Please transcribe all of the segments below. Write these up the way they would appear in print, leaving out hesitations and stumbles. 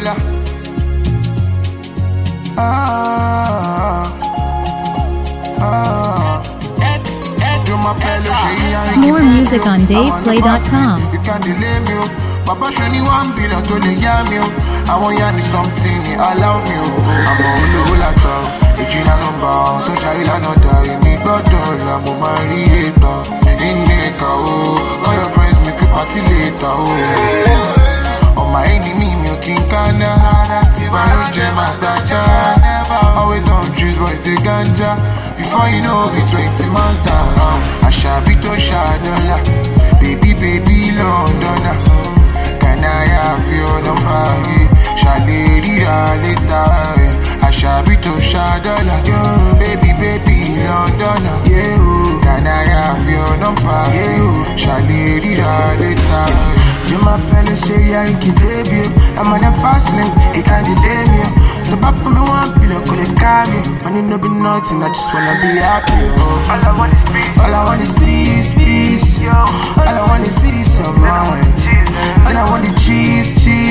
dollar. More music on DavePlay.com. You can't delay me, oh. Papa show me 1 billion to the yami, oh. I want you something, allow me, oh. I'm on the whole lot of Regina number, to Jaila no die, me bottle, I'm on my reader. In Nika, oh. All your friends make you party later, oh. On my enemy, milking Kana, Tibaru Jema Daja. Always on juice, boys, the ganja. Before you know it, 20 months down. I shall be to Shadola. Baby, London. Can I have your number? Shall I read later? I shall be to Shadola. Baby, London. Can I have your number? Shall I read later? Juma Pelle say I ain't keep baby. I'm on a fast lane, it can't delay me. The back for me 1 billion, could it carry me? Money no be nothing, I just wanna be happy. Oh. All I want is peace. All I want is peace. All I want is peace of mind. All I want is cheese.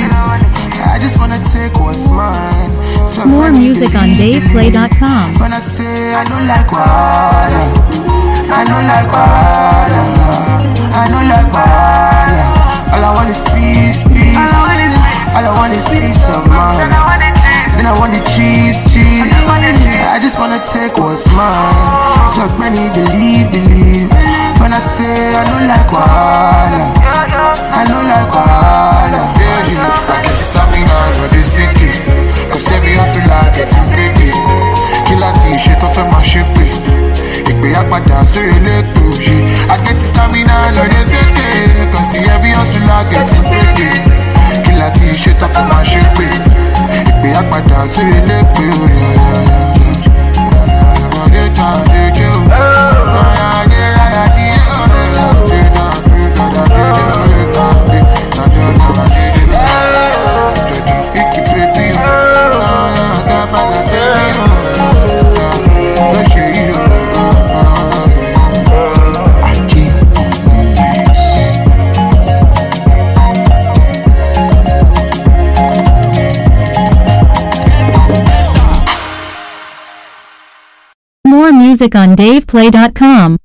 I just wanna take what's mine. So more music on DavePlay.com. When I say I don't like water, I don't like water, I don't like water. All I want is peace. All I want is peace of mind. Then I want the cheese. I just wanna take what's mine. So many believe. When I say I don't like water, I don't like water. I get stamina, but they sick it. Cause every hustle I get in big. Killer t-shirt off of my ship. Ìgbé àpàdà sórí lẹ́kọ̀ọ́ ṣe. I get stamina, no they sick it. Cause every hustle I get in big. Killer t-shirt off of my ship. Ìgbé àpàdà sórí lẹ́kọ̀ọ́. More music on DavePlay.com.